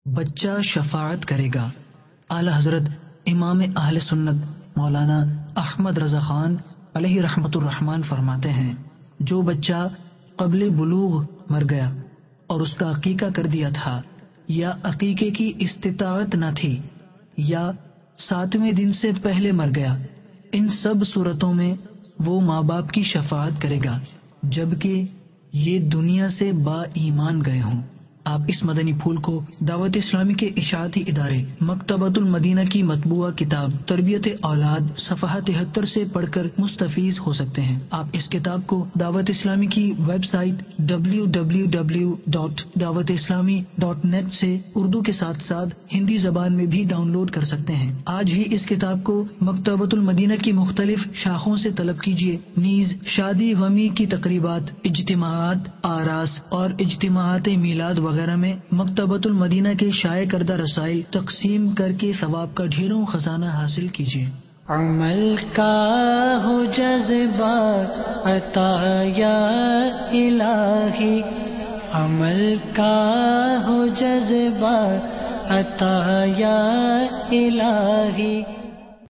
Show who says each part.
Speaker 1: بچہ شفاعت کرے گا۔ اعلی حضرت امام اہل سنت مولانا احمد رضا خان علیہ رحمت الرحمن فرماتے ہیں، جو بچہ قبل بلوغ مر گیا اور اس کا عقیقہ کر دیا تھا، یا عقیقے کی استطاعت نہ تھی، یا 7ویں دن سے پہلے مر گیا، ان سب صورتوں میں وہ ماں باپ کی شفاعت کرے گا جبکہ یہ دنیا سے با ایمان گئے ہوں۔ آپ اس مدنی پھول کو دعوت اسلامی کے اشاعتی ادارے مکتبۃ المدینہ کی مطبوعہ کتاب تربیت اولاد صفحہ 73 سے پڑھ کر مستفیض ہو سکتے ہیں۔ آپ اس کتاب کو دعوت اسلامی کی ویب سائٹ www.dawatیسلامی.net سے اردو کے ساتھ ساتھ ہندی زبان میں بھی ڈاؤن لوڈ کر سکتے ہیں۔ آج ہی اس کتاب کو مکتبۃ المدینہ کی مختلف شاخوں سے طلب کیجیے۔ نیز شادی غمی کی تقریبات، اجتماعات، آراس اور اجتماعات میلاد وغیرہ میں مکتبۃ المدینہ کے شائع کردہ رسائل تقسیم کر کے ثواب کا ڈھیروں خزانہ حاصل کیجیے۔
Speaker 2: عمل کا ہو جذبہ عطا یا الہی، عمل کا ہو جذبہ عطا یا الہی۔